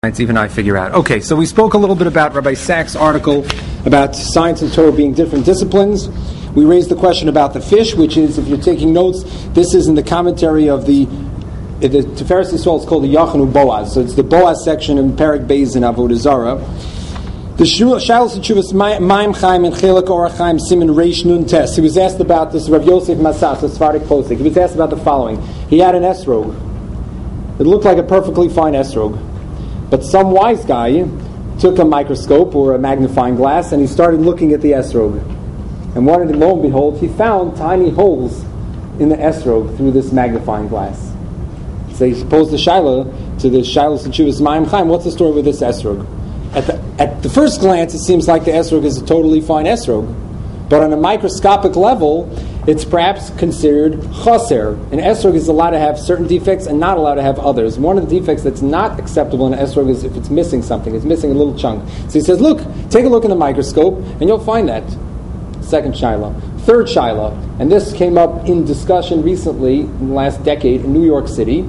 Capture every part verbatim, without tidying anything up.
Even I figure out. Okay, so we spoke a little bit about Rabbi Sachs' article about science and Torah being different disciplines. We raised the question about the fish, which is, if you're taking notes, this is in the commentary of the the Tiferes Yisrael. It's called the Yachanu Boaz. So it's the Boaz section in Perek Beis in Avodah Zarah. The Shalos Teshuvas Maim Chaim and Chelek Orach Chaim Siman Reish Nun Tes. He was asked about this. Rav Yosef Masas, a Sephardic posek. He was asked about the following. He had an esrog. It looked like a perfectly fine esrog. But some wise guy took a microscope or a magnifying glass and he started looking at the esrog. And what did, lo and behold, he found tiny holes in the esrog through this magnifying glass. So he posed the shaila to the Shalos Teshuvas Maim Chaim, what's the story with this esrog? At the, at the first glance, it seems like the esrog is a totally fine esrog. But on a microscopic level, it's perhaps considered chaser. An esrog is allowed to have certain defects and not allowed to have others. One of the defects that's not acceptable in an esrog is if it's missing something. It's missing a little chunk. So he says, look, take a look in the microscope, and you'll find that. Second shaila. Third shaila, and this came up in discussion recently, in the last decade, in New York City,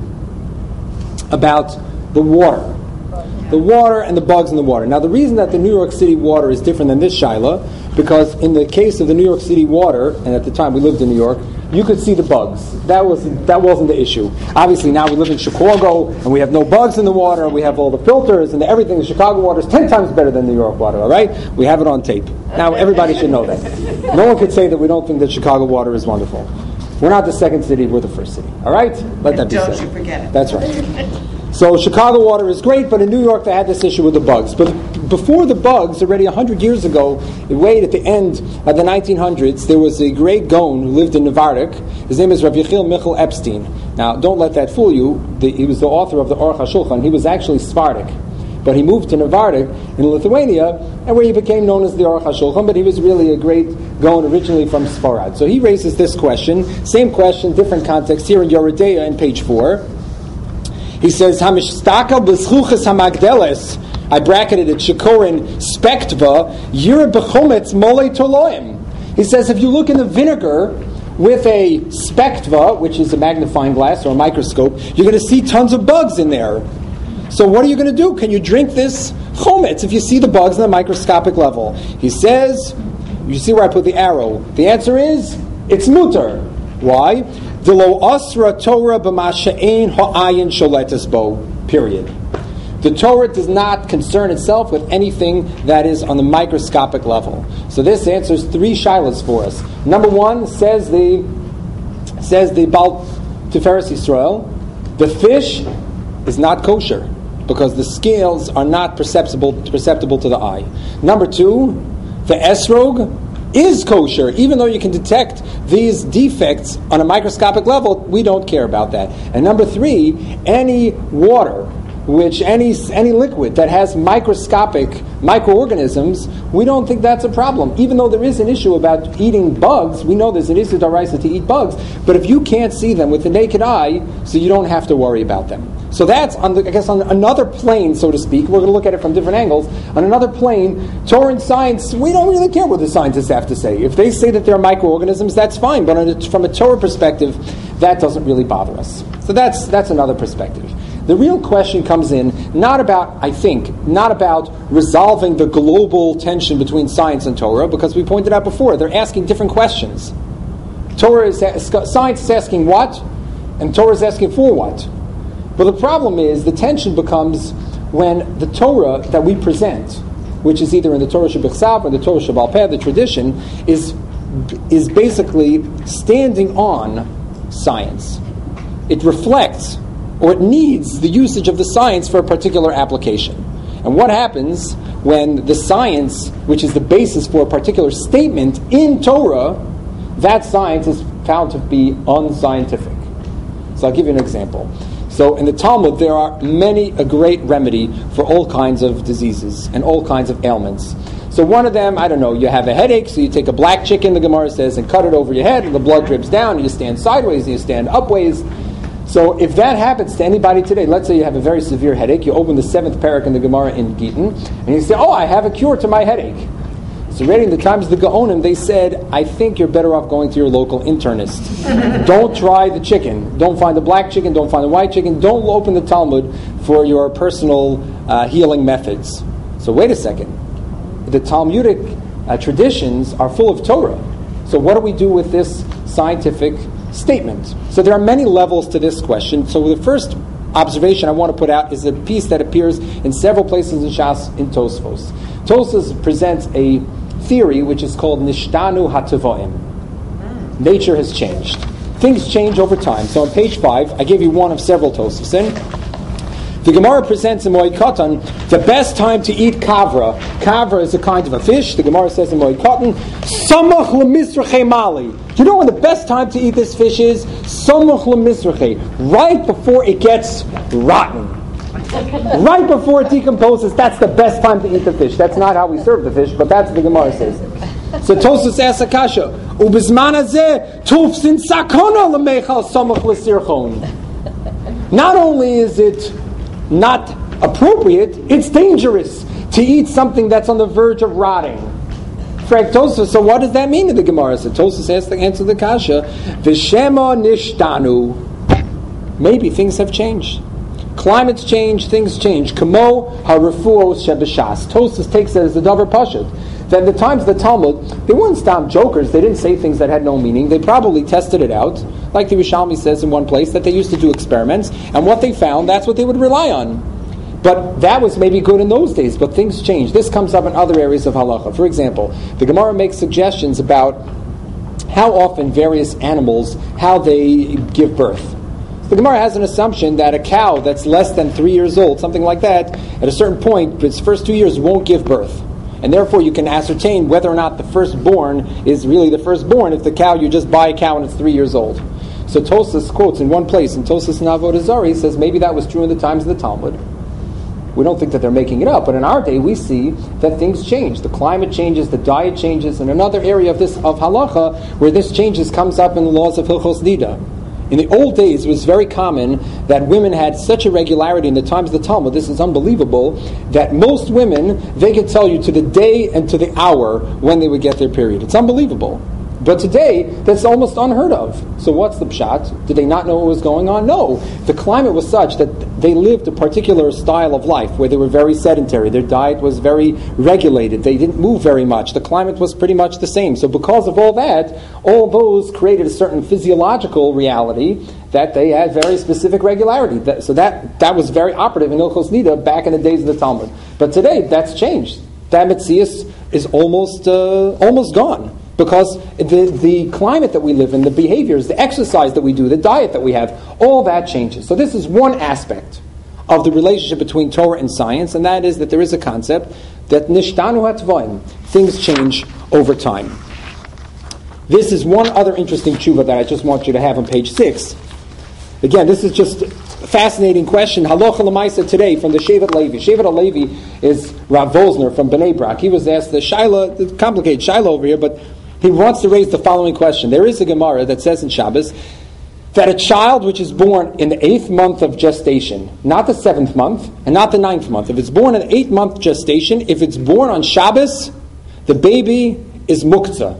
about the water. The water and the bugs in the water. Now, the reason that the New York City water is different than this shaila, because in the case of the New York City water, and at the time we lived in New York, you could see the bugs. That was that wasn't the issue. Obviously, now we live in Chicago, and we have no bugs in the water. We have all the filters and the, everything. The Chicago water is ten times better than New York water. All right, we have it on tape. Now, everybody should know that. No one could say that we don't think that Chicago water is wonderful. We're not the second city; we're the first city. All right, let that be said. Don't you forget it. That's right. So Chicago water is great, but in New York they had this issue with the bugs. But before the bugs, already one hundred years ago, way at the end of the nineteen hundreds, there was a great Gaon who lived in Nevardik. His name is Rav Yechiel Michal Epstein. Now, don't let that fool you. The, he was the author of the Aruch HaShulchan. He was actually Sephardic. But he moved to Nevardik in Lithuania, and where he became known as the Aruch HaShulchan, but he was really a great Gaon originally from Sfarad. So he raises this question, same question, different context, here in Yoredeya in page four. He says, Hamishtakal b'schuchas hamagdeles, I bracketed it, Shekorin spektva, yira b'chometz mole toloim. He says, if you look in the vinegar with a spektva, which is a magnifying glass or a microscope, you're going to see tons of bugs in there. So what are you going to do? Can you drink this chometz if you see the bugs on the microscopic level? He says, you see where I put the arrow. The answer is, it's mutar. Why? Delo asra Torah b'masha'ein ha'ayin sholetes bo. Period. The Torah does not concern itself with anything that is on the microscopic level. So this answers three shilas for us. Number one, says the says the Baal Tiferes Yisrael, the fish is not kosher because the scales are not perceptible perceptible to the eye. Number two, the esrog is kosher, even though you can detect these defects on a microscopic level. We don't care about that. And number three, any water, which any any liquid that has microscopic microorganisms, we don't think that's a problem. Even though there is an issue about eating bugs, we know there's an issue d'oraisa to eat bugs, but if you can't see them with the naked eye, so you don't have to worry about them. So that's, on the, I guess, on another plane, so to speak. We're going to look at it from different angles. On another plane, Torah and science, we don't really care what the scientists have to say. If they say that they're microorganisms, that's fine. But on a, from a Torah perspective, that doesn't really bother us. So that's that's another perspective. The real question comes in not about, I think, not about resolving the global tension between science and Torah, because we pointed out before, they're asking different questions. Torah is science is asking what, and Torah is asking for what. But the problem is, the tension becomes when the Torah that we present, which is either in the Torah Shebichsav or the Torah Shebal Peh, the tradition, is is basically standing on science. It reflects, or it needs, the usage of the science for a particular application. And what happens when the science, which is the basis for a particular statement in Torah, that science is found to be unscientific? So I'll give you an example. So in the Talmud, there are many, a great remedy for all kinds of diseases and all kinds of ailments. So one of them, I don't know, you have a headache, so you take a black chicken, the Gemara says, and cut it over your head, and the blood drips down, and you stand sideways, and you stand upways. So if that happens to anybody today, let's say you have a very severe headache, you open the seventh parak in the Gemara in Gittin, and you say, oh, I have a cure to my headache. So reading the times of the Gaonim, they said, I think you're better off going to your local internist. Don't try the chicken. Don't find the black chicken. Don't find the white chicken. Don't open the Talmud for your personal uh, healing methods. So wait a second. The Talmudic uh, traditions are full of Torah. So what do we do with this scientific statement? So there are many levels to this question. So the first observation I want to put out is a piece that appears in several places in Shas in Tosfos. Tosfos presents a theory which is called Nishtanu HaTevoim. Nature has changed. Things change over time. So on page five, I gave you one of several Tosfos. In the Gemara presents in Moed Katan the best time to eat kavra. Kavra is a kind of a fish. The Gemara says in Moed Katan, Samach lemisrachei mali. You know when the best time to eat this fish is? Samach lemisrachei. Right before it gets rotten. Right before it decomposes, that's the best time to eat the fish. That's not how we serve the fish, but that's what the Gemara says. So Tosfos asks Akasha, Ubizman hazeh tufsin sakona lemechal samach lesirchon. Not only is it not appropriate, it's dangerous to eat something that's on the verge of rotting. Frank Tosfos, so what does that mean in the Gemara? So Tosfos has to answer the kasha, V'shema nishtanu. Maybe things have changed. Climates change, things change. Kamo harefuos shebeshas. Tosfos takes it as the davar pashut. That in the times of the Talmud, they weren't stam jokers. They didn't say things that had no meaning. They probably tested it out. Like the Rishalmi says in one place, that they used to do experiments, and what they found, that's what they would rely on. But that was maybe good in those days, but things changed. This comes up in other areas of halacha. For example, the Gemara makes suggestions about how often various animals, how they give birth. The Gemara has an assumption that a cow that's less than three years old, something like that, at a certain point, its first two years won't give birth. And therefore you can ascertain whether or not the firstborn is really the firstborn if the cow, you just buy a cow and it's three years old. So Tosfos quotes in one place, in Tosfos in Avodah Zarah, he says maybe that was true in the times of the Talmud. We don't think that they're making it up, but in our day we see that things change. The climate changes, the diet changes, and another area of this of halacha where this changes comes up in the laws of Hilchos Nida. In the old days, it was very common that women had such a regularity in the times of the Talmud, this is unbelievable, that most women, they could tell you to the day and to the hour when they would get their period. It's unbelievable. But today, that's almost unheard of. So what's the pshat? Did they not know what was going on? No. The climate was such that they lived a particular style of life where they were very sedentary. Their diet was very regulated. They didn't move very much. The climate was pretty much the same. So because of all that, all those created a certain physiological reality that they had very specific regularity. That, so that, that was very operative in Hilchos Nida back in the days of the Talmud. But today, that's changed. That metzius is almost uh, almost gone. Because the, the climate that we live in, the behaviors, the exercise that we do, the diet that we have, all that changes. So this is one aspect of the relationship between Torah and science, and that is that there is a concept that nishtanu hatvoim, things change over time. This is one other interesting tshuva that I just want you to have on page six. Again, this is just a fascinating question. Halacha l'maisa today from the Shevet Levi. Shevet Levi is Rav Vosner from Bnei Brak. He was asked the Shaila, the complicated Shaila over here, but he wants to raise the following question. There is a Gemara that says in Shabbos that a child which is born in the eighth month of gestation, not the seventh month and not the ninth month, if it's born in the eighth month gestation, if it's born on Shabbos, the baby is muktzah.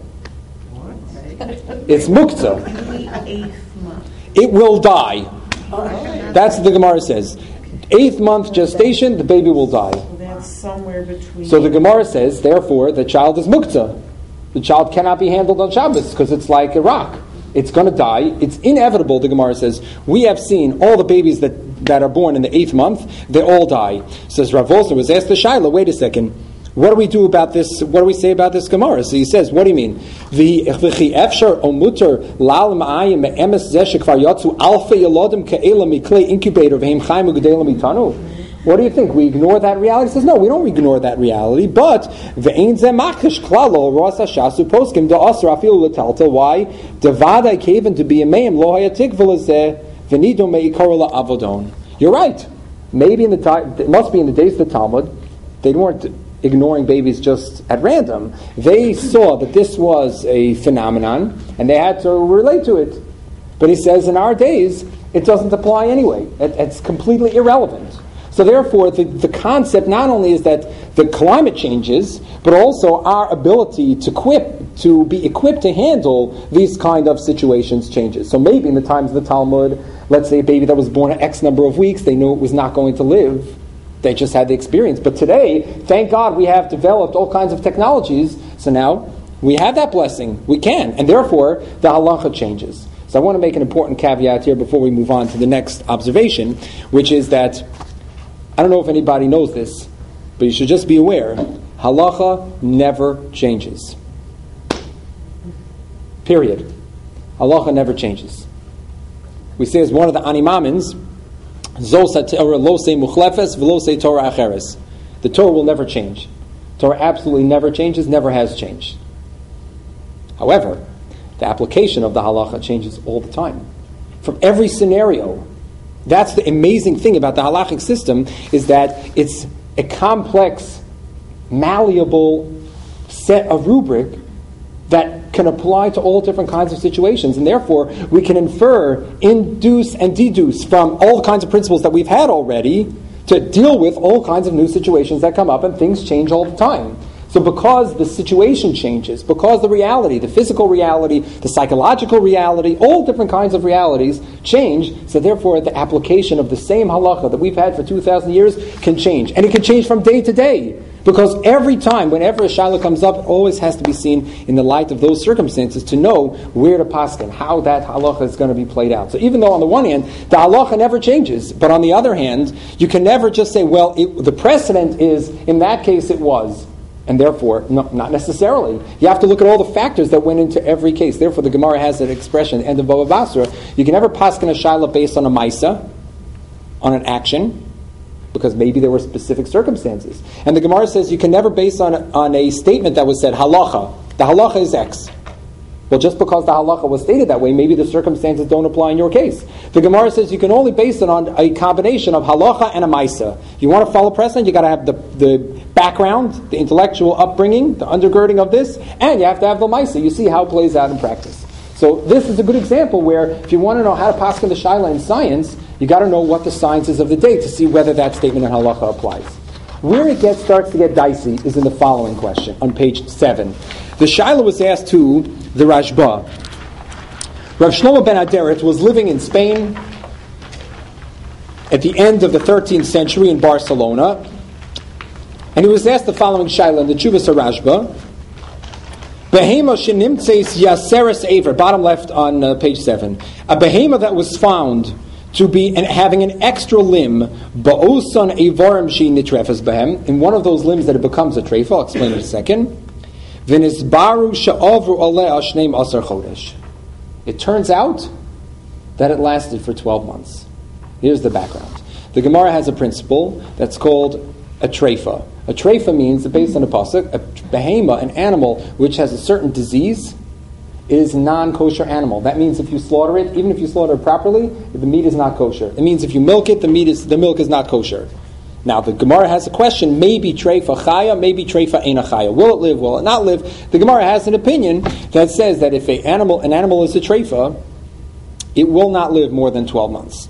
It's muktzah. It will die. That's what the Gemara says. Eighth month gestation, the baby will die. So that's somewhere between. So the Gemara says, therefore, the child is muktzah. The child cannot be handled on Shabbos because it's like a rock. It's going to die. It's inevitable, the Gemara says. We have seen all the babies that, that are born in the eighth month, they all die. Says Rav Volzer was asked the Shaila, wait a second, what do we do about this? What do we say about this Gemara? So he says, what do you mean? V'chi efshar omuter lal ma'ayim me'emes zeh shekvar yatzu alfei yolodim ke'ela miklei incubator v'hem chaim u'gedelim itanu. What do you think? We ignore that reality? He says, no, we don't ignore that reality, but v'ein zeh machish klalo ros hashasu poskim da'asr afilu l'talta. Why? Devadai kaven to be a meim lo hayatik v'lezeh v'nido me'ikar la'avodon. You're right. Maybe in the time, it must be in the days of the Talmud, they weren't ignoring babies just at random. They saw that this was a phenomenon, and they had to relate to it. But he says, in our days, it doesn't apply anyway. It, it's completely irrelevant. So therefore, the, the concept not only is that the climate changes, but also our ability to equip, to be equipped to handle these kind of situations changes. So maybe in the times of the Talmud, let's say a baby that was born at X number of weeks, they knew it was not going to live. They just had the experience. But today, thank God, we have developed all kinds of technologies. So now we have that blessing. We can. And therefore, the halacha changes. So I want to make an important caveat here before we move on to the next observation, which is that, I don't know if anybody knows this, but you should just be aware, halacha never changes. Period. Halacha never changes. We say as one of the animamins, the Torah will never change. Torah absolutely never changes, never has changed. However, the application of the halacha changes all the time. From every scenario. That's the amazing thing about the halachic system, is that it's a complex, malleable set of rubric that can apply to all different kinds of situations, and therefore we can infer, induce, and deduce from all kinds of principles that we've had already to deal with all kinds of new situations that come up, and things change all the time. So because the situation changes, because the reality, the physical reality, the psychological reality, all different kinds of realities change, so therefore the application of the same halacha that we've had for two thousand years can change. And it can change from day to day. Because every time, whenever a shaila comes up, it always has to be seen in the light of those circumstances to know where to paskin, how that halacha is going to be played out. So even though on the one hand, the halacha never changes, but on the other hand, you can never just say, well, it, the precedent is, in that case it was. And therefore, no, not necessarily. You have to look at all the factors that went into every case. Therefore, the Gemara has that expression, end of Bava Basra, you can never paskin a shaila based on a maisa, on an action, because maybe there were specific circumstances. And the Gemara says you can never base on, on a statement that was said, halacha. The halacha is X. Well, just because the halacha was stated that way, maybe the circumstances don't apply in your case. The Gemara says you can only base it on a combination of halacha and a maisa. You want to follow precedent, you got to have the, the background, the intellectual upbringing, the undergirding of this, and you have to have the maisa. You see how it plays out in practice. So this is a good example where if you want to know how to paskin the shaila in science, you got to know what the science is of the day to see whether that statement in halacha applies. Where it gets starts to get dicey is in the following question on page seven. The shaila was asked to the Rashba. Rav Shlomo ben Aderet was living in Spain at the end of the thirteenth century in Barcelona, and he was asked the following shaila in the Tshuvas Rashba. Behema shenimtzeis yaseres aver, bottom left on uh, page seven. A behema that was found to be an, having an extra limb, ba'osan avarim she nitrefes behem, in one of those limbs that it becomes a treifa. I'll explain in a second. V'nisbaru she'avru aleh ashneim asar chodesh. It turns out that it lasted for twelve months. Here's the background. The Gemara has a principle that's called a treifa. A treifa means, based on a pasuk, a behema, an animal which has a certain disease, it is a non-kosher animal. That means if you slaughter it, even if you slaughter it properly, the meat is not kosher. It means if you milk it, the meat is the milk is not kosher. Now the Gemara has a question: maybe treifa chaya, maybe treifa eina chaya. Will it live? Will it not live? The Gemara has an opinion that says that if a animal, an animal is a treifa, it will not live more than twelve months.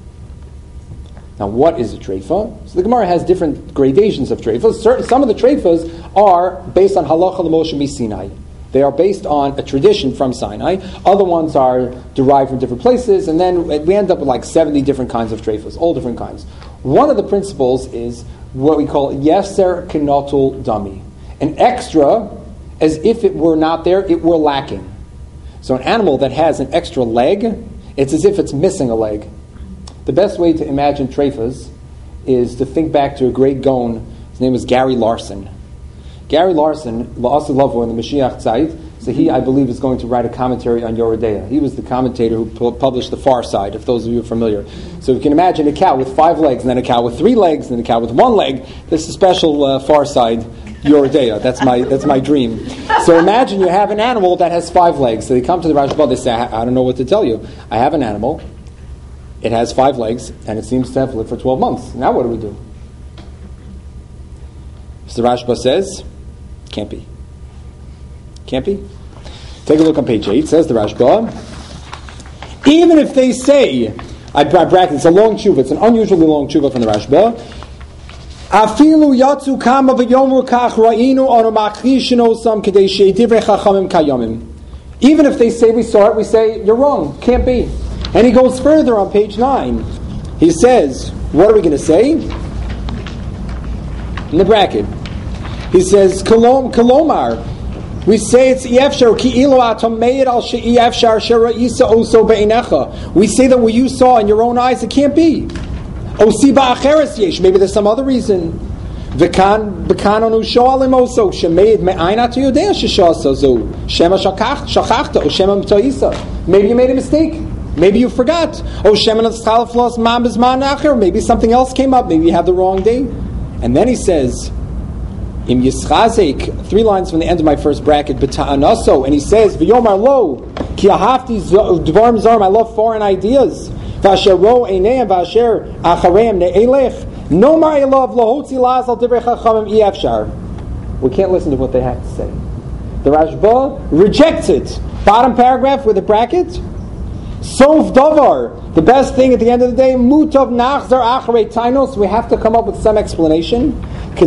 Now, what is a treifa? So the Gemara has different gradations of treifas. Certain, some of the treifas are based on halacha l'Moshe miSinai. They are based on a tradition from Sinai. Other ones are derived from different places, and then we end up with like seventy different kinds of treifas, all different kinds. One of the principles is what we call yeser kenotul dami, an extra, as if it were not there, it were lacking. So an animal that has an extra leg, it's as if it's missing a leg. The best way to imagine treifas is to think back to a great Gaon. His name was Gary Larson. Gary Larson, La'aseh Lavo in the Mashiach Tzait, so he, I believe, is going to write a commentary on Yoredeya. He was the commentator who pu- published The Far Side, if those of you are familiar. So you can imagine a cow with five legs, and then a cow with three legs, and then a cow with one leg. This is a special uh, Far Side Yoredeya. That's my that's my dream. So imagine you have an animal that has five legs. So they come to the Rashba, they say, I, I don't know what to tell you. I have an animal. It has five legs, and it seems to have lived for twelve months. Now what do we do? So the Rashba says, can't be. Can't be. Take a look on page eight. Says the Rashba, even if they say, I bracket, it's a long tshuva, it's an unusually long tshuva from the Rashba. Afilu yatsu kama v'yomu kach ra'inu anu machishino sam kedei she'divrei chachamim kayomim. Even if they say we saw it, we say you're wrong. Can't be. And he goes further on page nine. He says, what are we going to say? in the bracket. He says, Kolom, Kolomar. We say it's Efshar, ki ilo atom meid al she'i efshar shera isa oso be'inecha. We say that what you saw in your own eyes, it can't be. Osi ba'acheres yesh. Maybe there's some other reason. V'kan, v'kan onu shoalim oso, shemeid me'aina to yodea sheshasa zo. Shema shachachta, o shema mtoisa. Maybe you made a mistake. Maybe you forgot. O shema n'tzchalaflos mam bizman acher. Maybe something else came up. Maybe you had the wrong day. And then he says, Im Yischazek, three lines from the end of my first bracket, B'ta'anaso, and he says, V'yomar lo, ki ahafti dvarim zarim, I love foreign ideas. V'asher ro eineim, v'asher achareim ne'elech, no mar elav lohotzi laz al divrei chachamim efshar. We can't listen to what they have to say. The Rashba rejects it. Bottom paragraph with a bracket. Sof davar, the best thing at the end of the day, mutav nachzar acharei tainos, we have to come up with some explanation. The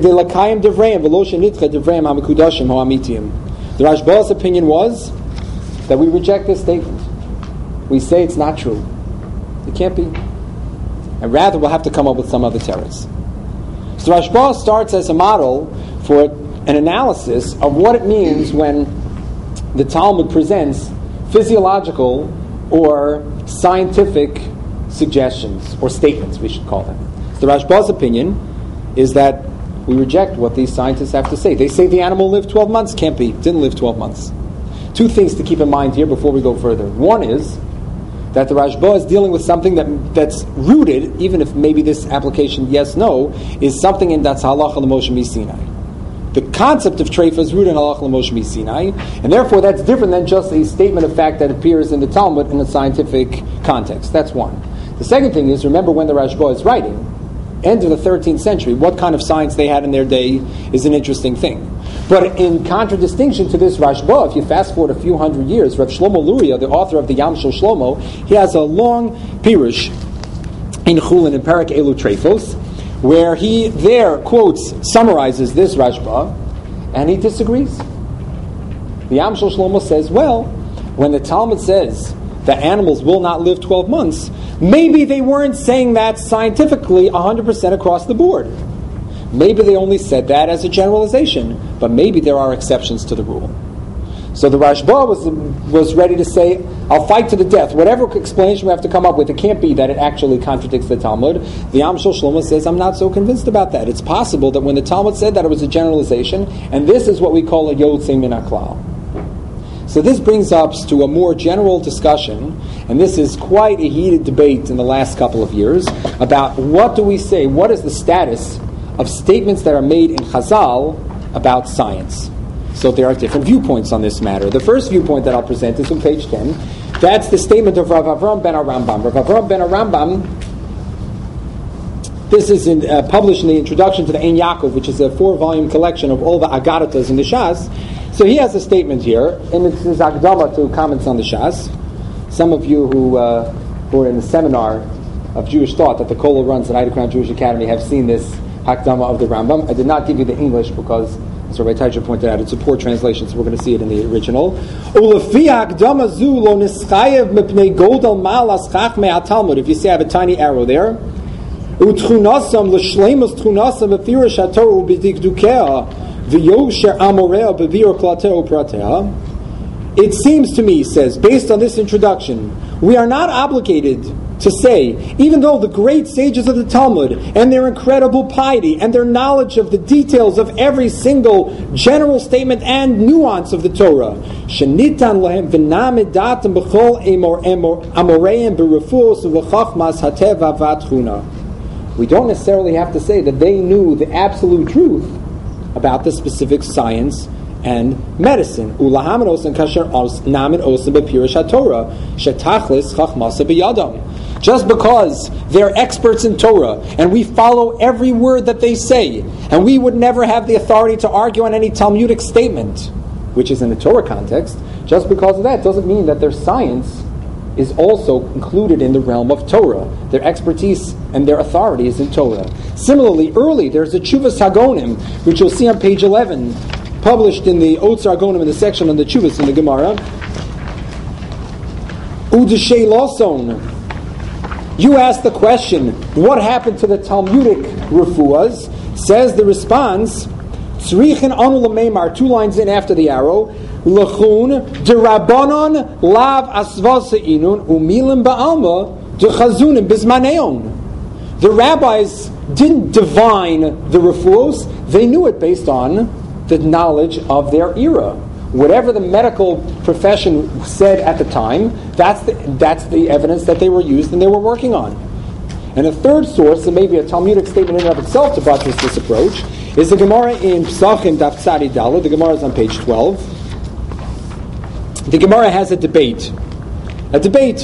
Rashba's opinion was that we reject this statement. We say it's not true. It can't be. And rather we'll have to come up with some other terrors. So Rashba starts as a model for an analysis of what it means when the Talmud presents physiological or scientific suggestions, or statements we should call them. So the Rashba's opinion is that we reject what these scientists have to say. They say the animal lived twelve months. Can't be. Didn't live twelve months. Two things to keep in mind here before we go further. One is that the Rashba is dealing with something that that's rooted, even if maybe this application, yes, no, is something in that's halacha l'Moshe miSinai. The concept of treifa is rooted in halacha l'Moshe miSinai, and therefore that's different than just a statement of fact that appears in the Talmud in a scientific context. That's one. The second thing is, remember when the Rashba is writing, end of the thirteenth century, what kind of science they had in their day is an interesting thing. But in contradistinction to this Rashba, if you fast forward a few hundred years, Rav Shlomo Luria, the author of the Yam Shel Shlomo, he has a long pirush in Chulin in Perek Elu Treifos, where he there quotes, summarizes this Rashba, and he disagrees. The Yam Shel Shlomo says, well, when the Talmud says that animals will not live twelve months, maybe they weren't saying that scientifically one hundred percent across the board. Maybe they only said that as a generalization, but maybe there are exceptions to the rule. So the Rashba was was ready to say, I'll fight to the death. Whatever explanation we have to come up with, it can't be that it actually contradicts the Talmud. The Yam Shel Shlomo says, I'm not so convinced about that. It's possible that when the Talmud said that, it was a generalization, and this is what we call a Yotzei Min HaKlal. So this brings us to a more general discussion, and this is quite a heated debate in the last couple of years, about what do we say, what is the status of statements that are made in Chazal about science. So there are different viewpoints on this matter. The first viewpoint that I'll present is on page ten. That's the statement of Rav Avram ben Arambam. Rav Avram ben Arambam, this is in, uh, published in the introduction to the Ein Yaakov, which is a four-volume collection of all the Agadatas in the Shas. So he has a statement here, and it's his Akdama to comments on the Shas. Some of you who, uh, who are in the seminar of Jewish thought that the Kollel runs at Ida Crown Jewish Academy have seen this Hakdama of the Rambam. I did not give you the English because, as Rabbi Teicher pointed out, it's a poor translation, so we're going to see it in the original. If you see, I have a tiny arrow there. It seems to me, he says, based on this introduction, we are not obligated to say, even though the great sages of the Talmud and their incredible piety and their knowledge of the details of every single general statement and nuance of the Torah, shenitan lahem v'namid datam b'chol amoreim b'refuos u'v'chachmas hateva v'atchuna. We don't necessarily have to say that they knew the absolute truth about the specific science and medicine. Ulahamin and kasher namin osim b'pirish haTorah shetachlis chachmasa b'yadam. Just because they're experts in Torah and we follow every word that they say, and we would never have the authority to argue on any Talmudic statement, which is in the Torah context, just because of that doesn't mean that their science is also included in the realm of Torah. Their expertise and their authority is in Torah. Similarly, early there's a Tshuvas Hagonim, which you'll see on page eleven, published in the Otzar Hagonim in the section on the Tshuvas in the Gemara. Udeshay Loson. You asked the question, what happened to the Talmudic refuahs? Says the response, Tzrichin anu l'meimar, two lines in after the arrow, L'chun derabanon lav asvasa inun umilim ba'alma dechazunim bismaneon. The rabbis didn't divine the refuos, they knew it based on the knowledge of their era. Whatever the medical profession said at the time, that's the, that's the evidence that they were used and they were working on. And a third source, and maybe a Talmudic statement in and of itself to buttress this approach, is the Gemara in Psachim Daf Tzadi Daled. The Gemara is on page twelve. The Gemara has a debate. A debate.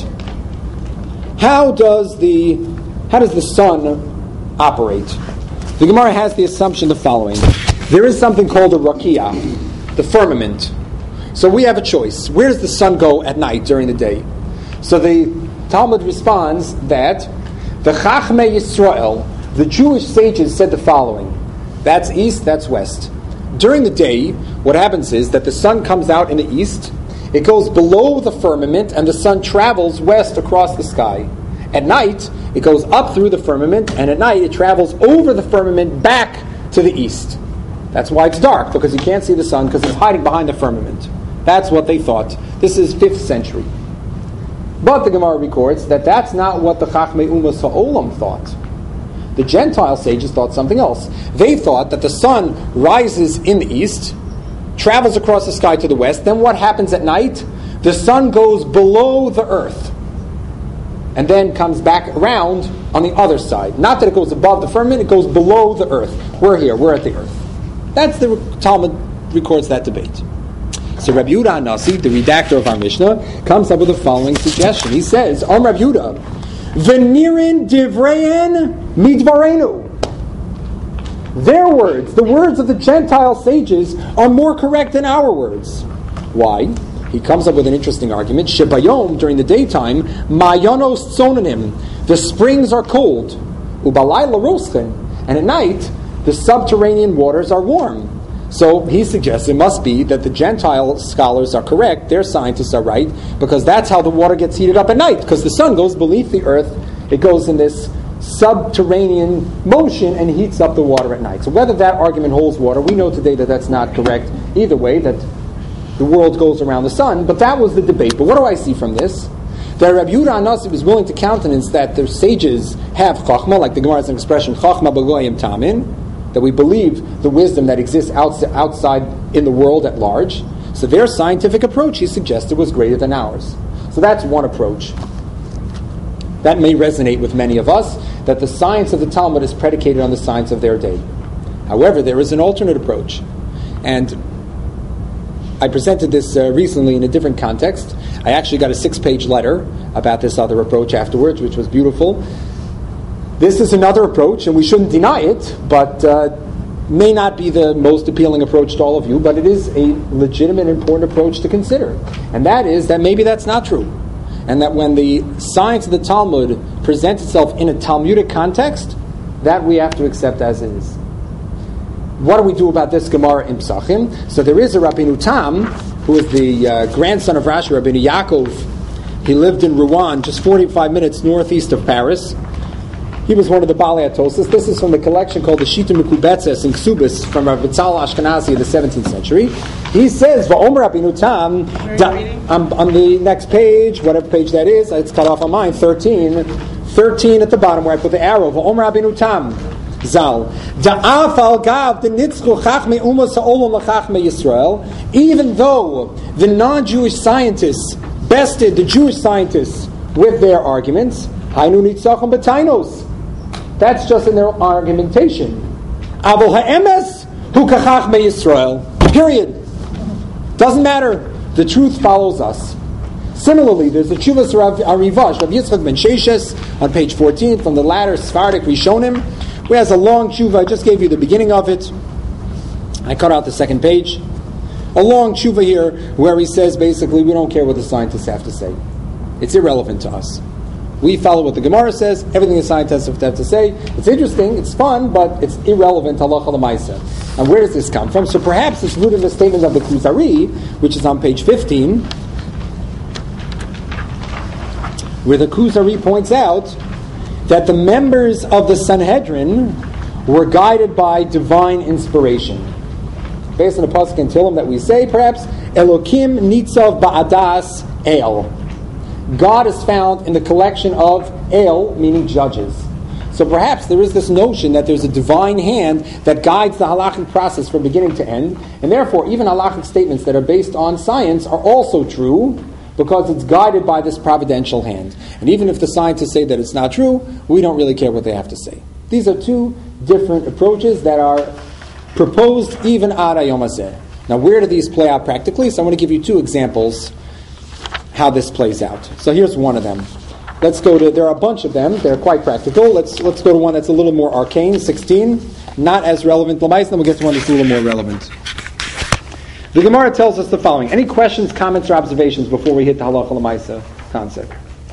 How does the how does the sun operate? The Gemara has the assumption the following. There is something called a rakia, the firmament. So we have a choice. Where does the sun go at night during the day? So the Talmud responds that the Chachmei Yisrael, the Jewish sages, said the following. That's east, that's west. During the day, what happens is that the sun comes out in the east, it goes below the firmament, and the sun travels west across the sky. At night, it goes up through the firmament, and at night it travels over the firmament back to the east. That's why it's dark, because you can't see the sun, because it's hiding behind the firmament. That's what they thought. This is fifth century. But the Gemara records that that's not what the Chachmei Umas Ha'olam thought. The Gentile sages thought something else. They thought that the sun rises in the east, travels across the sky to the west, then what happens at night? The sun goes below the earth, and then comes back around on the other side. Not that it goes above the firmament, it goes below the earth. We're here, we're at the earth. That's the Talmud records that debate. So Rabbi Yehuda Nasi, the redactor of our Mishnah, comes up with the following suggestion. He says, Om Rabbi Yehuda, V'nirin divrein midvarenu. Their words, the words of the Gentile sages, are more correct than our words. Why? He comes up with an interesting argument. Shebayom, during the daytime, mayanos tzonanim, the springs are cold. Ubalayla roschen, and at night, the subterranean waters are warm. So he suggests it must be that the Gentile scholars are correct, their scientists are right, because that's how the water gets heated up at night, because the sun goes beneath the earth, it goes in this subterranean motion and heats up the water at night. So whether that argument holds water, we know today that that's not correct either way, that the world goes around the sun, but that was the debate. But what do I see from this? That Rabbi Yehuda Anasi was willing to countenance that the sages have chachma, like the Gemara's expression, chachma b'goyim tamin, that we believe the wisdom that exists outside in the world at large. So their scientific approach, he suggested, was greater than ours. So that's one approach. That may resonate with many of us, that the science of the Talmud is predicated on the science of their day. However, there is an alternate approach. And I presented this uh, recently in a different context. I actually got a six-page letter about this other approach afterwards, which was beautiful. This is another approach, and we shouldn't deny it, but uh, may not be the most appealing approach to all of you, but it is a legitimate, important approach to consider. And that is that maybe that's not true. And that when the science of the Talmud presents itself in a Talmudic context, that we have to accept as it is. What do we do about this Gemara in Psachim? So there is a Rabbeinu Tam, who is the uh, grandson of Rashi, Rabbeinu Yaakov. He lived in Rouen, just forty-five minutes northeast of Paris. He was one of the Balei Atosis. This is from the collection called the Shita Mekubetzes in Ksubis from Rav Vitzal Ashkenazi in the seventeenth century. He says, Va'omer Rabbeinu Tam, I'm on the next page, whatever page that is, it's cut off on mine, thirteen. thirteen at the bottom where I put the arrow. Va'omer Rabbeinu Tam, Zal. Da'af al gav the nitzchu chachmei umas ha'olam l'chachmei Yisrael. Even though the non-Jewish scientists bested the Jewish scientists with their arguments, hainu nitzachim b'tainos. That's just in their argumentation. Avol ha'emes hu kachachmei Yisrael. Period. Doesn't matter. The truth follows us. Similarly, there's the Tshuvas Rav Arivash, Rav Yitzchak ben Sheshes, on page fourteen, from the latter Sephardic Rishonim, who has a long tshuva. I just gave you the beginning of it. I cut out the second page. A long tshuva here, where he says basically, we don't care what the scientists have to say. It's irrelevant to us. We follow what the Gemara says, everything the scientists have to say. It's interesting, it's fun, but it's irrelevant to halacha l'maaseh. And where does this come from? So perhaps it's rooted in the statement of the Kuzari, which is on page fifteen, where the Kuzari points out that the members of the Sanhedrin were guided by divine inspiration. Based on the pasuk in Tehillim that we say, perhaps, Elokim nitzav ba'adas el. God is found in the collection of el, meaning judges. So perhaps there is this notion that there's a divine hand that guides the halachic process from beginning to end, and therefore even halachic statements that are based on science are also true because it's guided by this providential hand. And even if the scientists say that it's not true, we don't really care what they have to say. These are two different approaches that are proposed even ad hayom hazeh. Now, where do these play out practically? So I'm going to give you two examples how this plays out. So here's one of them. Let's go to, there are a bunch of them. They're quite practical. Let's let's go to one that's a little more arcane, sixteen. Not as relevant to L'maisa, then we'll get to one that's a little more relevant. The Gemara tells us the following. Any questions, comments, or observations before we hit the halacha L'maisa concept?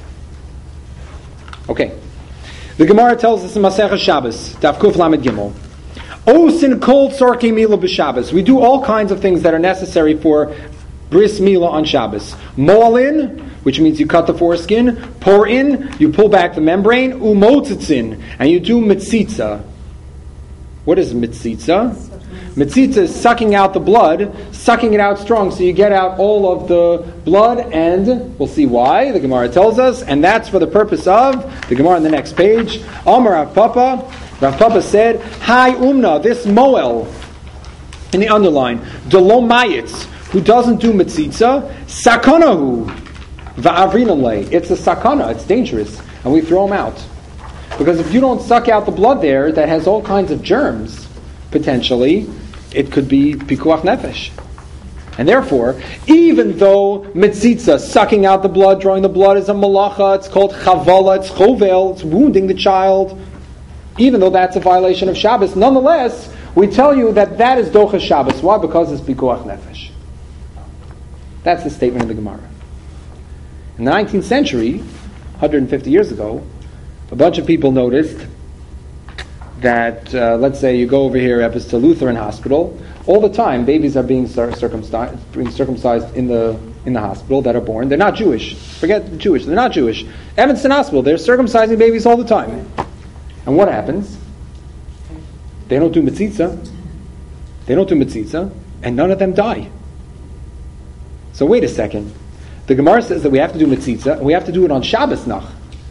Okay. The Gemara tells us in Masechah Shabbos, Daf Kuf Lamed Gimel, Osin kol tzorkei mila b'Shabbos. We do all kinds of things that are necessary for bris mila on Shabbos. Mo'alin, which means you cut the foreskin. Pour in, you pull back the membrane. Umotzitzin, and you do mitzitza. What is mitzitza? Mitzitza is sucking out the blood, sucking it out strong, so you get out all of the blood, and we'll see why. The Gemara tells us, and that's for the purpose of the Gemara on the next page. Amar Rav Papa. Rav Papa said, Hi Umna, this Moel, in the underline, Delo Mayitz, who doesn't do mitzitza, Sakonahu, Va'avrinalei. It's a sakana, it's dangerous, and we throw him out. Because if you don't suck out the blood there, that has all kinds of germs, potentially, it could be pikuach nefesh. And therefore, even though mitzitza, sucking out the blood, drawing the blood, is a malacha, it's called chavala, it's chovel, it's wounding the child, even though that's a violation of Shabbos, nonetheless, we tell you that that is docha Shabbos. Why? Because it's pikuach nefesh. That's the statement of the Gemara. In the nineteenth century, one hundred fifty years ago, a bunch of people noticed that, uh, let's say you go over here Eppes to Lutheran Hospital, all the time babies are being circumcised, being circumcised in the in the hospital that are born. They're not Jewish. Forget Jewish. They're not Jewish. Evanston Hospital, they're circumcising babies all the time. And what happens? They don't do mitzitza. They don't do mitzitza, and none of them die. So wait a second. The Gemara says that we have to do mitzitza, and we have to do it on Shabbos nach.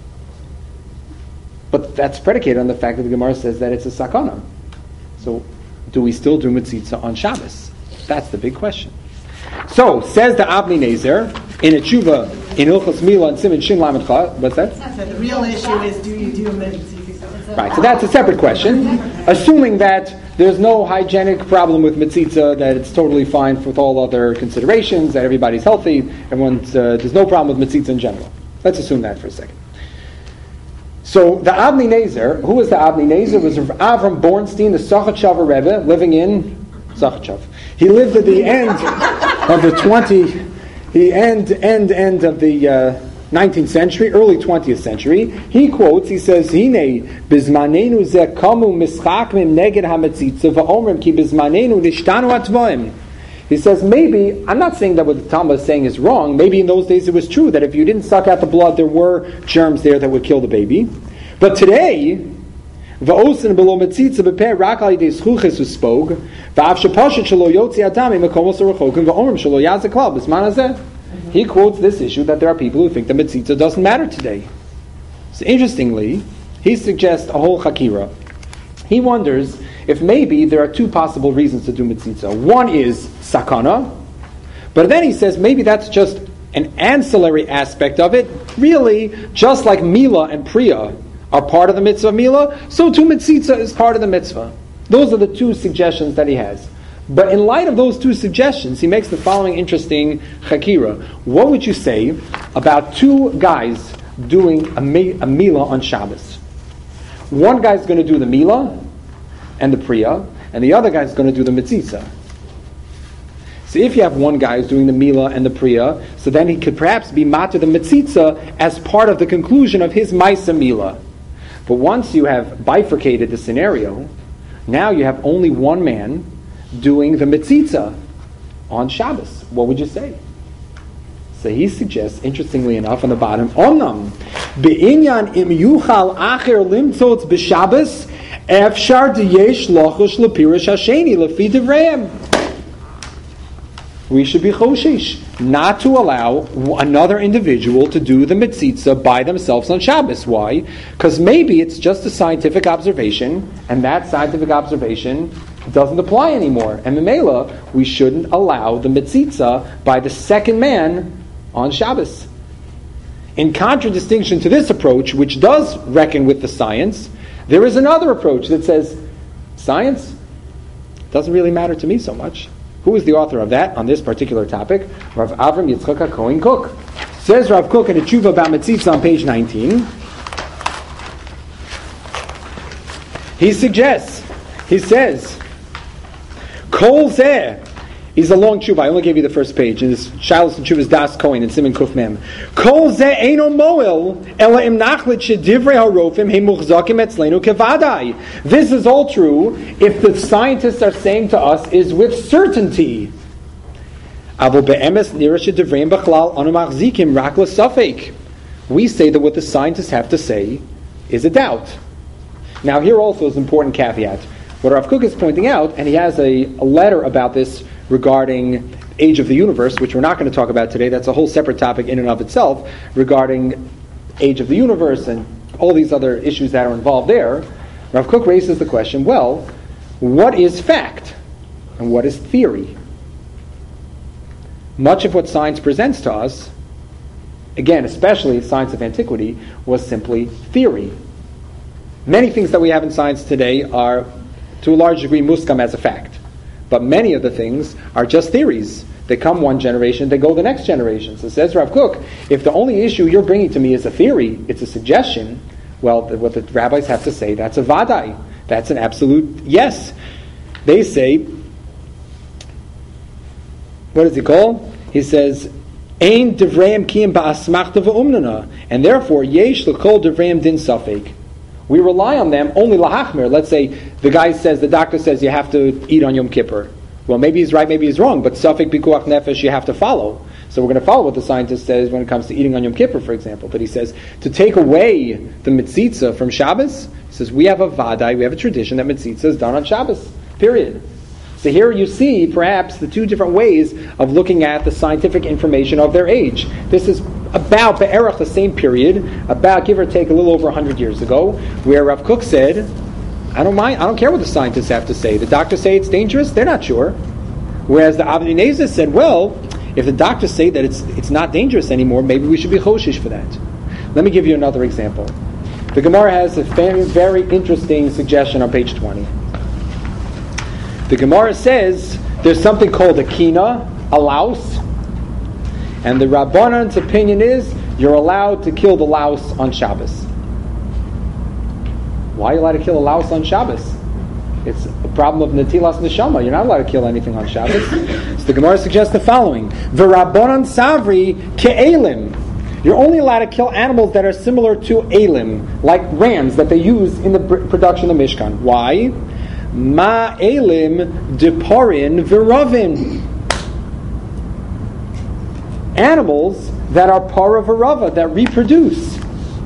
But that's predicated on the fact that the Gemara says that it's a sakana. So, do we still do mitzitza on Shabbos? That's the big question. So, says the Avnei Nezer, in a tshuva, in Hilchos Mila, and Siman Shin Lamed Cha, what's that? So the real issue is, do you do mitzitza? Right, so that's a separate question. Assuming that there's no hygienic problem with mitzitza, that it's totally fine with all other considerations, that everybody's healthy, everyone's, uh, there's no problem with mitzitza in general. Let's assume that for a second. So the Avnei Nezer, who was the Avnei Nezer? Was Avram Bornstein, the Sachachover Rebbe, living in Sachachov. He lived at the end of the twenty, the end, end, end of the uh, nineteenth century, early twentieth century. He quotes, he says, Hine, bizmanenu ze kamu mischakmim neged hamitzitza va'omrim ki bizmanenu nishtanu atvoim. He says, maybe, I'm not saying that what the Talmud is saying is wrong, maybe in those days it was true that if you didn't suck out the blood, there were germs there that would kill the baby. But today, va'osin below mitzitza beper rak al yidei zchuches uspog, va'av shepashet shelo yotzi adam im makomos harechokim va'omrim shelo yazek klal b'zman hazeh. He quotes this issue that there are people who think the mitzitza doesn't matter today. So interestingly, he suggests a whole chakira. He wonders if maybe there are two possible reasons to do mitzitza. One is sakana, but then he says maybe that's just an ancillary aspect of it. Really, just like Mila and Priya are part of the mitzvah of Mila, so too mitzitza is part of the mitzvah. Those are the two suggestions that he has. But in light of those two suggestions, he makes the following interesting chakira. What would you say about two guys doing a, me- a Mila on Shabbos? One guy's going to do the Mila and the Priya, and the other guy's going to do the mitzitza. So if you have one guy who's doing the Mila and the Priya, so then he could perhaps be matter the mitzitza as part of the conclusion of his Maisa Mila. But once you have bifurcated the scenario, now you have only one man doing the mitzitza on Shabbos. What would you say? So he suggests, interestingly enough, on the bottom, Onam, be'inyan im yuchal acher limtzotz b'Shabbos, Efshar diyesh lochush lepirish hasheni lefi devreim. We should be choshish, not to allow another individual to do the mitzitza by themselves on Shabbos. Why? Because maybe it's just a scientific observation, and that scientific observation doesn't apply anymore. And Memela, we shouldn't allow the mitzitza by the second man on Shabbos. In contradistinction to this approach, which does reckon with the science, there is another approach that says, science doesn't really matter to me so much. Who is the author of that on this particular topic? Rav Avram Yitzchak Cohen Cook. Says Rav Cook in a tshuva about mitzitza on page nineteen. He suggests, he says, Kol zeh is a long tshuva. I only gave you the first page. In this Shilas and Tshuva's Das Cohen and Simon Kuf Mem. Kol zeh eino moel ela im nachlit shedivrei harofim he muchzakim etzleinu kevadai. This is all true if the scientists are saying to us is with certainty. Avo be'emes nira shedivreim b'chlal anu machzikim rak l'safek. We say that what the scientists have to say is a doubt. Now here also is an important caveat. What Rav Kook is pointing out, and he has a, a letter about this regarding age of the universe, which we're not going to talk about today. That's a whole separate topic in and of itself, regarding age of the universe and all these other issues that are involved there. Rav Kook raises the question, well, what is fact and what is theory? Much of what science presents to us, again, especially science of antiquity, was simply theory. Many things that we have in science today are, to a large degree, muskam as a fact. But many of the things are just theories. They come one generation, they go the next generation. So says Rav Kook, if the only issue you're bringing to me is a theory, it's a suggestion, well, what the rabbis have to say, that's a vadai. That's an absolute yes. They say, what does he call? He says, Ein devreim kiyim ba'asmachta v'umnana, and therefore, yesh l'kol devreim din safek. We rely on them only lahachmir. Let's say the guy says, the doctor says you have to eat on Yom Kippur. Well, maybe he's right, maybe he's wrong, but safek pikuach nefesh you have to follow. So we're going to follow what the scientist says when it comes to eating on Yom Kippur, for example. But he says, to take away the mitzitza from Shabbos, he says, we have a vadai, we have a tradition that mitzitza is done on Shabbos, period. So here you see, perhaps, the two different ways of looking at the scientific information of their age. This is about be'erach the same period, about give or take a little over one hundred years ago, where Rav Kook said, I don't mind, I don't care what the scientists have to say. The doctors say it's dangerous, they're not sure. Whereas the Avnei Nezer said, well, if the doctors say that it's it's not dangerous anymore, maybe we should be choshish for that. Let me give you another example. The Gemara has a very, very interesting suggestion on page twenty. The Gemara says there's something called a kina, a louse, and the Rabbanan's opinion is you're allowed to kill the louse on Shabbos. Why are you allowed to kill a louse on Shabbos? It's a problem of netilas neshama. You're not allowed to kill anything on Shabbos. So the Gemara suggests the following: V'Rabbanan savri ke'elim. You're only allowed to kill animals that are similar to elim, like rams that they use in the production of Mishkan. Why? Ma elim deporin v'ravin. Animals that are para v'rava, that reproduce.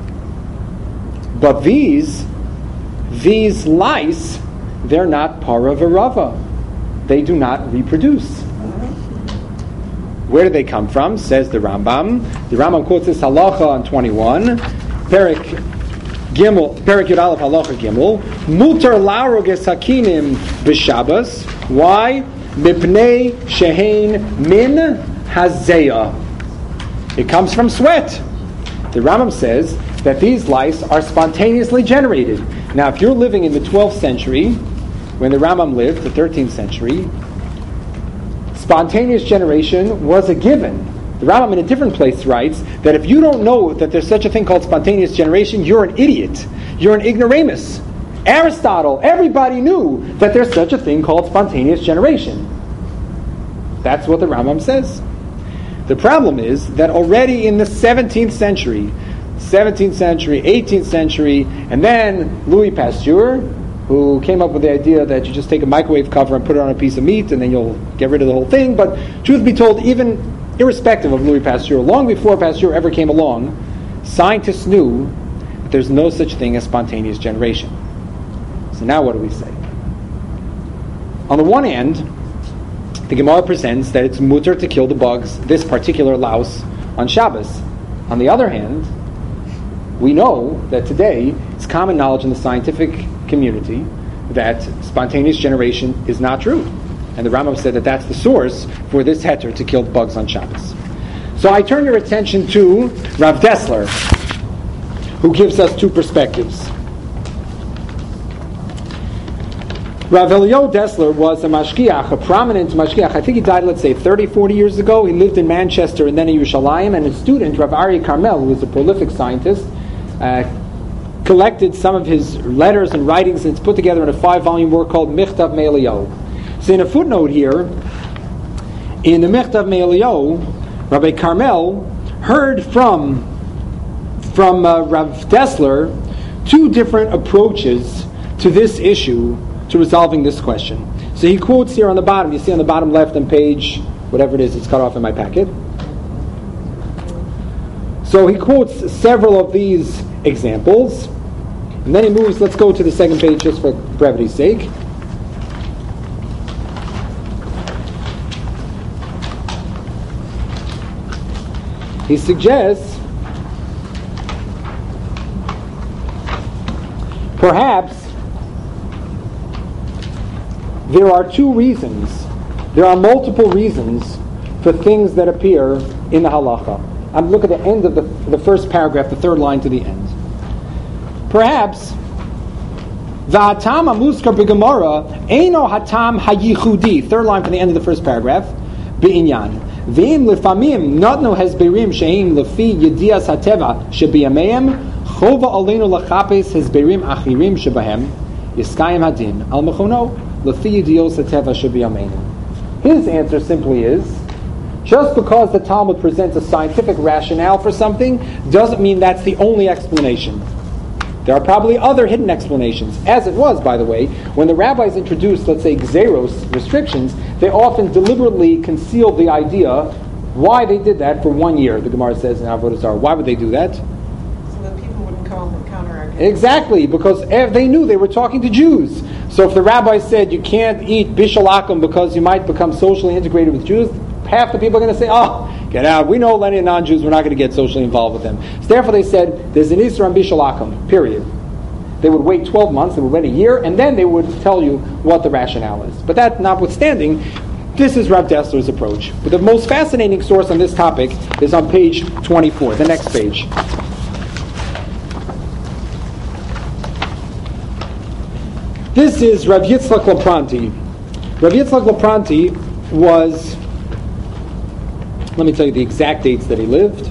But these, these lice, they're not para v'rava. They do not reproduce. Where do they come from? Says the Rambam. The Rambam quotes this halacha on twenty-one. Perik Gimel, Perik Yud Aleph halacha Gimel. Mutar larog es hakinim b'Shabbos. Why? Mipnei shehein min hazeya. It comes from sweat. The Rambam says that these lice are spontaneously generated. Now, if you're living in the twelfth century, when the Rambam lived, the thirteenth century, spontaneous generation was a given. The Rambam in a different place writes that if you don't know that there's such a thing called spontaneous generation, you're an idiot. You're an ignoramus. Aristotle, everybody knew that there's such a thing called spontaneous generation. That's what the Rambam says. The problem is that already in the seventeenth century, seventeenth century, eighteenth century, and then Louis Pasteur, who came up with the idea that you just take a microwave cover and put it on a piece of meat and then you'll get rid of the whole thing. But truth be told, even irrespective of Louis Pasteur, long before Pasteur ever came along, scientists knew that there's no such thing as spontaneous generation. So now what do we say? On the one hand, the Gemara presents that it's mutter to kill the bugs, this particular louse, on Shabbos. On the other hand, we know that today it's common knowledge in the scientific community that spontaneous generation is not true. And the Rambam said that that's the source for this heter to kill the bugs on Shabbos. So I turn your attention to Rav Dessler, who gives us two perspectives. Rav Elio Dessler was a mashgiach, a prominent mashgiach. I think he died, let's say, thirty, forty years ago. He lived in Manchester and then in Yerushalayim, and his student, Rav Aryeh Carmel, who was a prolific scientist, uh, collected some of his letters and writings, and it's put together in a five-volume work called Michtav Me'Eliyahu. So in a footnote here, in the Michtav Me'Eliyahu, Rabbi Carmel heard from, from uh, Rav Dessler two different approaches to this issue, to resolving this question. So he quotes here on the bottom, you see on the bottom left on page, whatever it is, it's cut off in my packet. So he quotes several of these examples, and then he moves, let's go to the second page just for brevity's sake. He suggests perhaps there are two reasons, there are multiple reasons for things that appear in the halacha. I'm looking at the end of the, the first paragraph, the third line to the end. Perhaps the hatam hamuskar b'gemara eino hatam hayichudi. Third line from the end of the first paragraph. B'inyan v'im lefamim notnu hesberim sheim lefi yedias hateva shebiyameim chova aleinu lachapes hesberim achirim shebahem yiskayim hadin al mechono lefi yedios hateva shebiyameim. His answer simply is, just because the Talmud presents a scientific rationale for something doesn't mean that's the only explanation. There are probably other hidden explanations. As it was, by the way, when the rabbis introduced, let's say, Xeros restrictions, they often deliberately concealed the idea why they did that for one year, the Gemara says in Avodah Zarah. Why would they do that? So that people wouldn't come and counteract. Exactly, because they knew they were talking to Jews. So if the rabbi said you can't eat bishul akum because you might become socially integrated with Jews, half the people are going to say, oh, get out. We know plenty of non-Jews. We're not going to get socially involved with them. So therefore they said, there's an Isra on bishul akum, period. They would wait twelve months, they would wait a year, and then they would tell you what the rationale is. But that notwithstanding, this is Rav Dessler's approach. But the most fascinating source on this topic is on page twenty-four, the next page. This is Rav Yitzchak Lapranti. Rav Yitzchak Lapranti was, let me tell you the exact dates that he lived.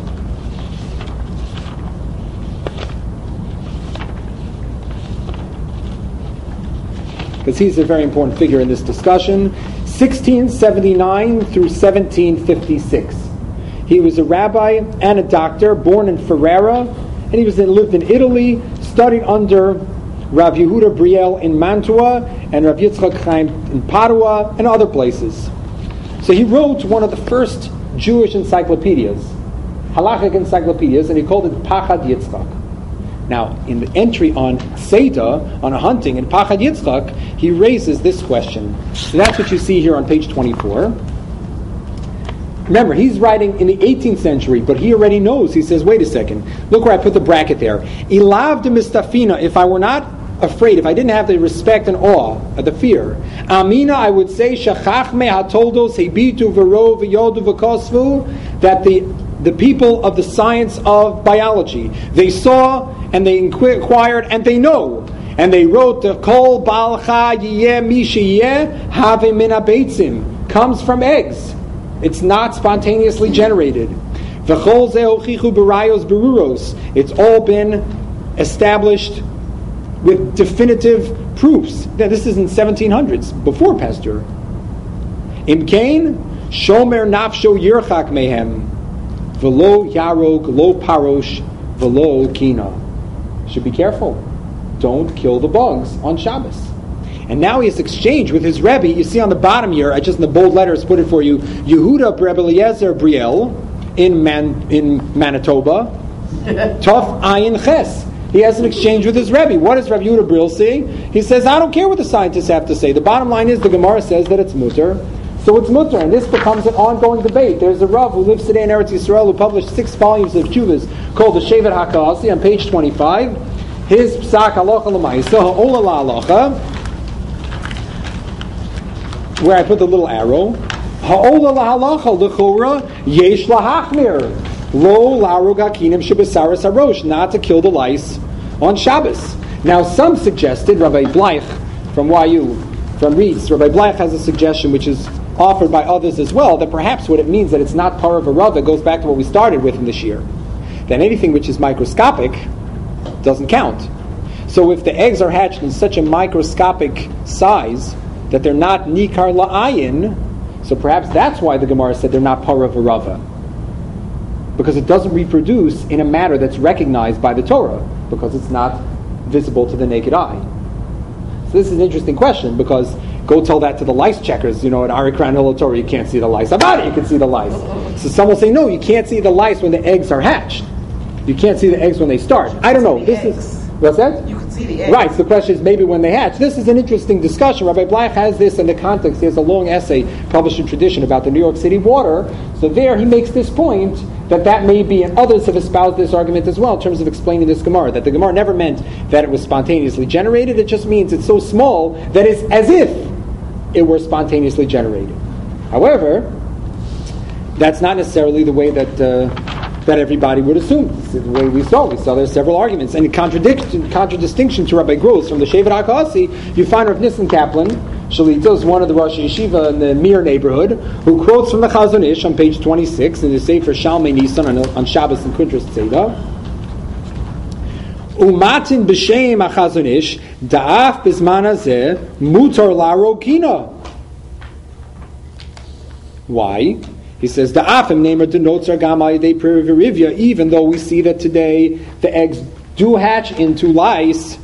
Because he's a very important figure in this discussion. sixteen seventy-nine through seventeen fifty-six. He was a rabbi and a doctor, born in Ferrara, and he was in, lived in Italy, studied under Rav Yehuda Briel in Mantua, and Rav Yitzchak Chaim in Padua, and other places. So he wrote one of the first Jewish encyclopedias, halachic encyclopedias, and he called it Pachad Yitzchak. Now, in the entry on Seder, on a hunting in Pachad Yitzchak, he raises this question. So that's what you see here on page twenty-four. Remember, he's writing in the eighteenth century, but he already knows. He says, wait a second, look where I put the bracket there. Ilav de mistafina, if I were not afraid, if I didn't have the respect and awe, uh, the fear, Amina, I would say, Shachachme hatoldos hebitu v'ro v'yodu v'kosvu, that the the people of the science of biology, they saw and they inquired and they know, and they wrote the kol balcha yiyeh mi sheyeh have min habeitzim, comes from eggs. It's not spontaneously generated. V'chol ze hochichu b'rayos beruros. It's all been established with definitive proofs. Now, this is in seventeen hundreds, before Pasteur. Imkain shomer nafsho yirchak mehem v'lo yarog lo parosh v'lo kina. Should be careful. Don't kill the bugs on Shabbos. And now he has exchanged with his Rebbe. You see on the bottom here, I just in the bold letters put it for you, Yehuda Rebbe Eliezer Briel in Man, in Manitoba, Tov Ayin Ches. He has an exchange with his Rebbe. What does Rabbi Yehuda Brill say? He says, I don't care what the scientists have to say. The bottom line is the Gemara says that it's mutter. So it's mutter, and this becomes an ongoing debate. There's a Rav who lives today in Eretz Yisrael who published six volumes of Tshuvas called the Shevet HaKahasi on page twenty-five. His Psak Halacha L'Maisa, Ha'ola La'alacha, where I put the little arrow. Ha'ola La'alacha L'chora Yesh Lahachmir Lo Larug Hakinim Shebesaras Harosh, not to kill the lice on Shabbos. Now some suggested, Rabbi Bleich from Y U, from Reeds, Rabbi Bleich has a suggestion which is offered by others as well, that perhaps what it means that it's not par of a rav, that goes back to what we started with in this year. Then anything which is microscopic doesn't count. So if the eggs are hatched in such a microscopic size that they're not nikar la'ayin, so perhaps that's why the Gemara said they're not par of a rava. Because it doesn't reproduce in a manner that's recognized by the Torah, because it's not visible to the naked eye. So this is an interesting question, because go tell that to the lice checkers, you know, at Arikran Hill Torah, you can't see the lice. About it, you can see the lice. So some will say, no, you can't see the lice when the eggs are hatched. You can't see the eggs when they start. I don't know. This eggs. is what's that? You can see the eggs. Right. So the question is maybe when they hatch. This is an interesting discussion. Rabbi Bleich has this in the context. He has a long essay published in Tradition about the New York City water. So there he makes this point that that may be, and others have espoused this argument as well in terms of explaining this Gemara, that the Gemara never meant that it was spontaneously generated. It just means it's so small that it's as if it were spontaneously generated. However, that's not necessarily the way that uh, that everybody would assume. It's the way we saw. We saw there's several arguments. And in contradiction, contradistinction to Rabbi Gross from the Shevet HaKahasi, you find Rav Nissen Kaplan, Shalita, is one of the Rosh Yeshiva in the Mir neighborhood, who quotes from the Chazon Ish on page twenty-six in the Sefer Shalmei Nisan on, on Shabbos and Kuntras Tzeda. Umatin b'shem HaChazon Ish da'af bizman hazeh mutar laro kina. Why? He says, the afim namer denotes our gamma yedei perivirivia, even though we see that today the eggs do hatch into lice,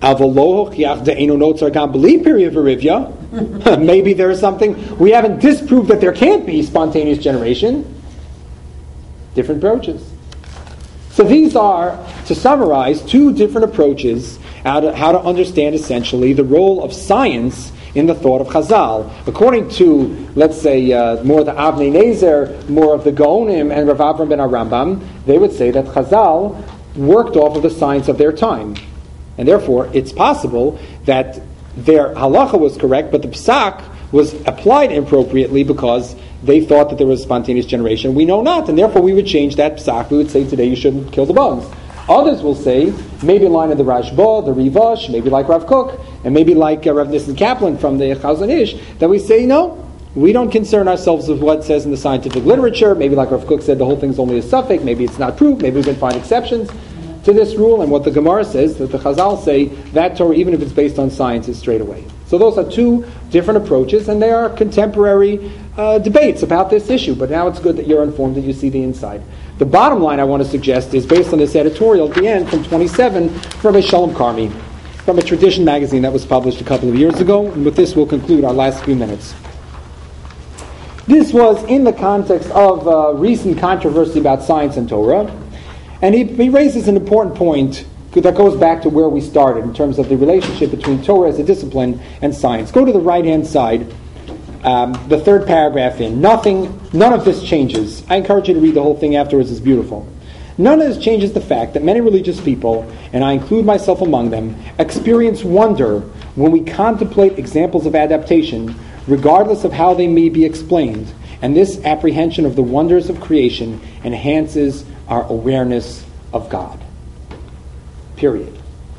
maybe there is something, we haven't disproved that there can't be spontaneous generation. Different approaches. So these are, to summarize, two different approaches how to, how to understand essentially the role of science in the thought of Chazal. According to, let's say, uh, more the Avnei Nezer, more of the Gaonim, and Rav Avram ben Arambam, they would say that Chazal worked off of the science of their time. And therefore, it's possible that their halacha was correct, but the psak was applied inappropriately because they thought that there was spontaneous generation. We know not, and therefore we would change that psak. We would say today you shouldn't kill the bugs. Others will say, maybe in line of the Rashba, the Rivash, maybe like Rav Kook, and maybe like uh, Rav Nissen Kaplan from the Chazon Ish, that we say, no, we don't concern ourselves with what it says in the scientific literature. Maybe like Rav Kook said, the whole thing's only a suffix, maybe it's not proof, maybe we can find exceptions to this rule, and what the Gemara says, that the Chazal say, that Torah, even if it's based on science, is straight away. So those are two different approaches, and they are contemporary uh, debates about this issue, but now it's good that you're informed that you see the inside. The bottom line I want to suggest is based on this editorial at the end from twenty-seven from Rabbi Shalom Karmi, from a Tradition magazine that was published a couple of years ago, and with this we'll conclude our last few minutes. This was in the context of uh, recent controversy about science and Torah, and he, he raises an important point that goes back to where we started in terms of the relationship between Torah as a discipline and science. Go to the right-hand side, um, the third paragraph in. Nothing, none of this changes. I encourage you to read the whole thing afterwards. It's beautiful. None of this changes the fact that many religious people, and I include myself among them, experience wonder when we contemplate examples of adaptation, regardless of how they may be explained. And this apprehension of the wonders of creation enhances our awareness of God. Period.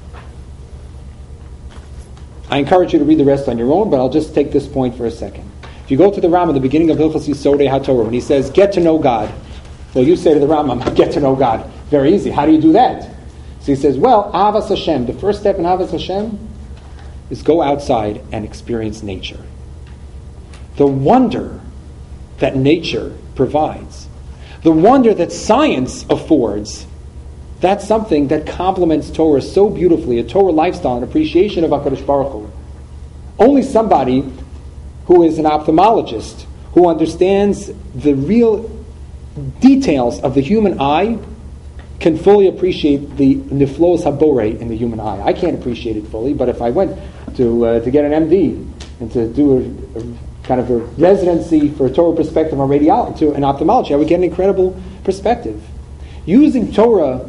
I encourage you to read the rest on your own, but I'll just take this point for a second. If you go to the Rambam, the beginning of Hilchos Yisodei HaTorah, when he says, get to know God, well, you say to the Rambam, get to know God. Very easy. How do you do that? So he says, well, Avas Hashem, the first step in Avas Hashem is go outside and experience nature. The wonder that nature provides, the wonder that science affords, that's something that complements Torah so beautifully, a Torah lifestyle and appreciation of HaKadosh Baruch Hu. Only somebody who is an ophthalmologist, who understands the real details of the human eye, can fully appreciate the niflos habore in the human eye. I can't appreciate it fully, but if I went to uh, to get an M D and to do a, a kind of a residency for a Torah perspective on radiology, to an ophthalmology, I would get an incredible perspective. Using Torah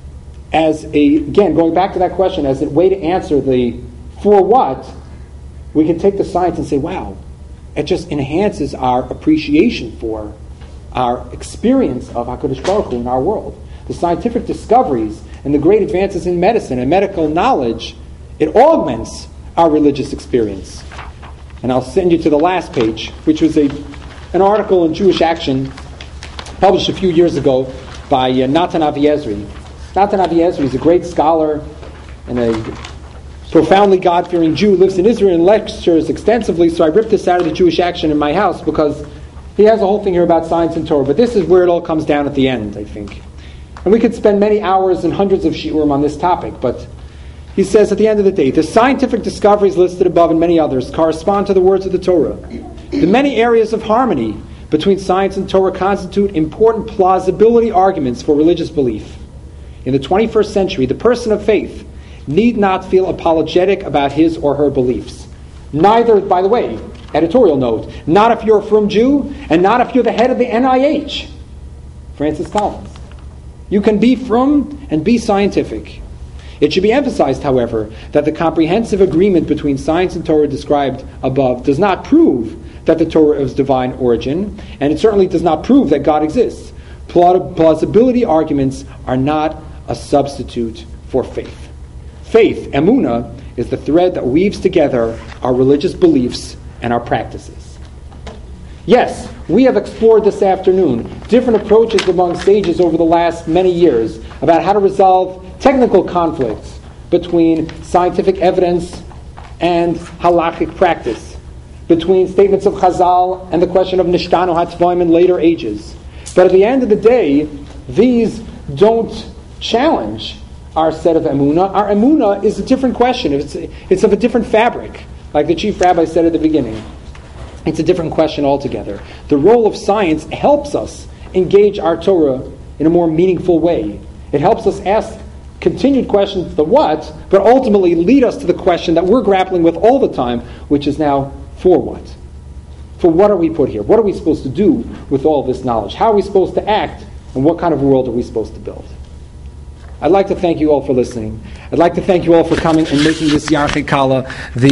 as a, again, going back to that question, as a way to answer the for what, we can take the science and say, wow, it just enhances our appreciation for our experience of HaKadosh Baruch Hu in our world. The scientific discoveries and the great advances in medicine and medical knowledge, it augments our religious experience. And I'll send you to the last page, which was a an article in Jewish Action published a few years ago by uh, Natan Aviezri. Natan Aviezri is a great scholar and a profoundly God-fearing Jew, lives in Israel and lectures extensively, so I ripped this out of the Jewish Action in my house because he has a whole thing here about science and Torah, but this is where it all comes down at the end, I think. And we could spend many hours and hundreds of shiurim on this topic, but he says at the end of the day, the scientific discoveries listed above and many others correspond to the words of the Torah. The many areas of harmony between science and Torah constitute important plausibility arguments for religious belief. In the twenty-first century, the person of faith need not feel apologetic about his or her beliefs. Neither, by the way, editorial note, not if you're a frum Jew, and not if you're the head of the N I H. Francis Collins. You can be frum and be scientific. It should be emphasized, however, that the comprehensive agreement between science and Torah described above does not prove that the Torah is divine origin, and it certainly does not prove that God exists. Plausibility arguments are not a substitute for faith. Faith, emunah, is the thread that weaves together our religious beliefs and our practices. Yes, we have explored this afternoon different approaches among sages over the last many years about how to resolve technical conflicts between scientific evidence and halachic practice, between statements of Chazal and the question of Nishtanu Hatzvoim in later ages. But at the end of the day, these don't challenge our set of emunah. Our emunah is a different question. It's, it's of a different fabric, like the chief rabbi said at the beginning. It's a different question altogether. The role of science helps us engage our Torah in a more meaningful way. It helps us ask continued questions, the what, but ultimately lead us to the question that we're grappling with all the time, which is now, for what? For what are we put here? What are we supposed to do with all this knowledge? How are we supposed to act? And what kind of world are we supposed to build? I'd like to thank you all for listening. I'd like to thank you all for coming and making this Yarchei Kallah the